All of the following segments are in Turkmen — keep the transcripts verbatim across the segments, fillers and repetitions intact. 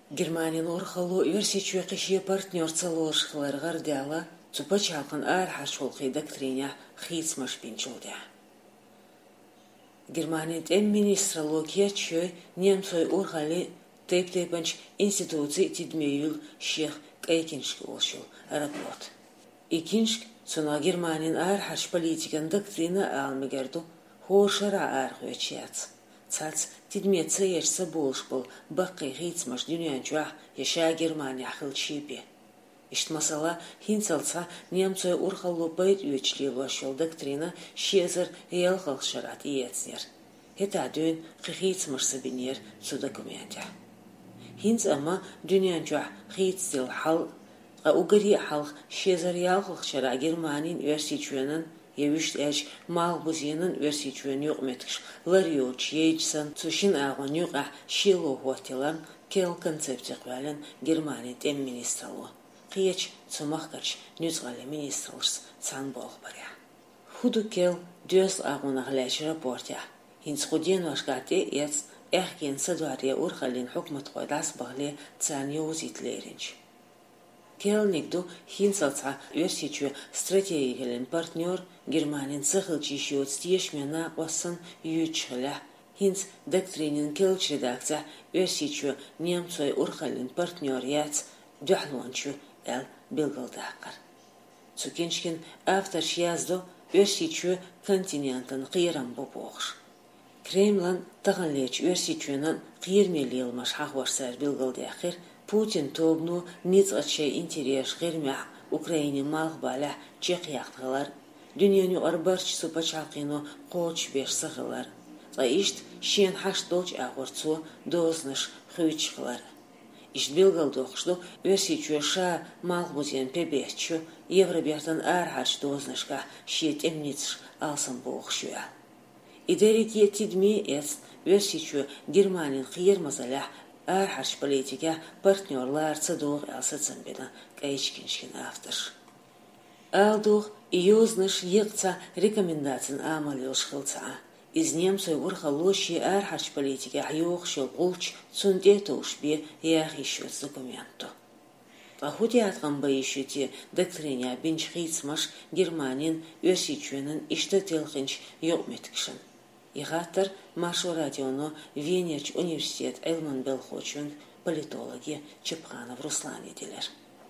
Германия орхало версичу кишие партнер целошхлар гардяла, цупачалкан ар хашулхи доктриня хитсмаш пинчулдя. Германия тем министра локиячой немцой орхали тейп-тейпанч институции тидмеюл шех кайкиншки олшул рапорт. Икиншк цуна Германин ар хаш политикан доктрина алмегерду хоршара ар хуячац. Цац тидмеца ешса болшбол бақи хитсмаш дюнянчуах яша Германия хилчипи. Ишт масала хинцалца немцой урхалло байт үечлило шол доктрина шезер ялхалшарат иецнер. Хета дюн хитсмаш сабинер цу документя. Хинц ама дюнянчуах хитсдил хал угари халх шезер ялхалшара Германин версичуенен Евишт эш малбузинен версичуен югметкш лариоч ейчсан цушин агон юга шило хотелан кел концептиқвален Германия тем министрло. Қиеч цумахкач нюзгале министрлс цан болбаря. Худу кел дёс агон аглаш рапортя. Хинц худен вашгате ец эхген садвария урхалин хукмат қойдас бағле цан юзитлеринч. Келникду хинцалца версичу стратегиялен партнер Германин цехылчи шиот стешмена осан ючхля. Хинц доктринин келч редакция версичу немцой урхалин партнер яц дюхлончу эл билгалдакар. Цукиншкин автор шиязду версичу континентен қирам бобоғш. Кремлан тағанлеч версичуенан қирмелилмаш хахварсар билгалдакар Путин тобну ницгаче интерес гермя Украине малгбаля чехяхтгалар дүйнөнү арбарч супачалкыну коч берсагылар заишт шен хаш долч агорцу дозныш хүйчкалар ишт билгалдокшду версичуша малгузен пебеччу евробертан архач дознышка шет эмниц алсам бохшуя идерики тидми эс версичу Германин кыйырмазаля Архаш политика партнерлар цадуг алсацамбена кайчкиншкин автор. Алдуг иозныш егца рекомендацин амалилш хылца. Из немцой урхалоши архаш политика хьюхшил гулч цундетушбе яхишут документу. Ахудиаткан байшути доктриня бинчхицмаш Германин версичуенен иштателхинч югметкшин. Игатор Машу радиону Венерч университет Элман Белхочун политологи Чепханов Руслане Дилер.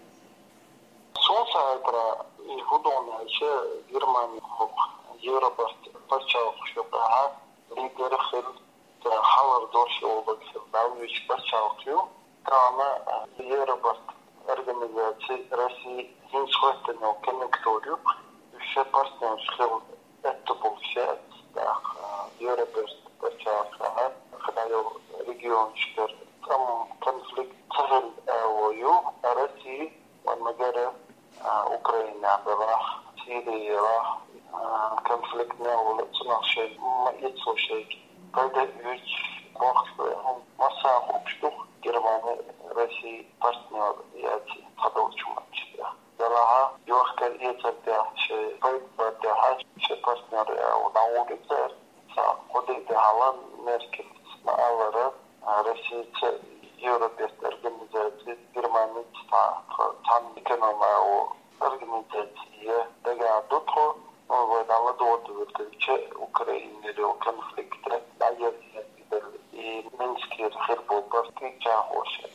Соцайтра и худона еще Германия Европа почал шопаха лидер хил хавар дорши область Бауич почал кью трана Европа организации России инсхватено коннекторию еще партнер хил это получается Европа почала, когда регион что там конфликт цивил ою, Россия, Магара, Украина была, Сирия, конфликт на улице нашей, яйцо шейки. Когда ведь вахту масса общих Германия, Россия партнер яйцо подолчумачия. Далага юхкер яйцо шей, поэтому шей партнер на улице. Кодекте халан меркел алары Россия Европа организации Германия там экономия организация дага дотро военного договора Украины конфликта дает и Минский хербол партия хочет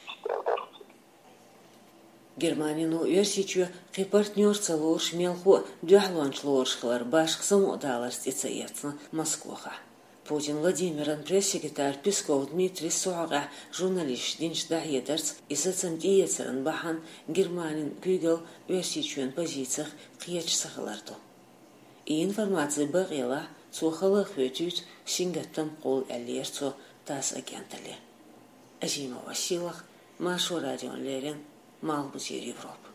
Германину версичу қи партнер целош мелху дюхланчлоршхлар башқсам удаларс ицаецна Москваха. Путин Владимиран пресс-секретарь Песков Дмитрий Суага журналист динчда едерц и соцентиецеран бахан Германин кюгел версичуен позициях қиячсахаларду. И информация бағела цухала хветют сингаттам қол әлерцу тас агентали. Азима Василах, Машу радион Лерин, Малбузир Европа.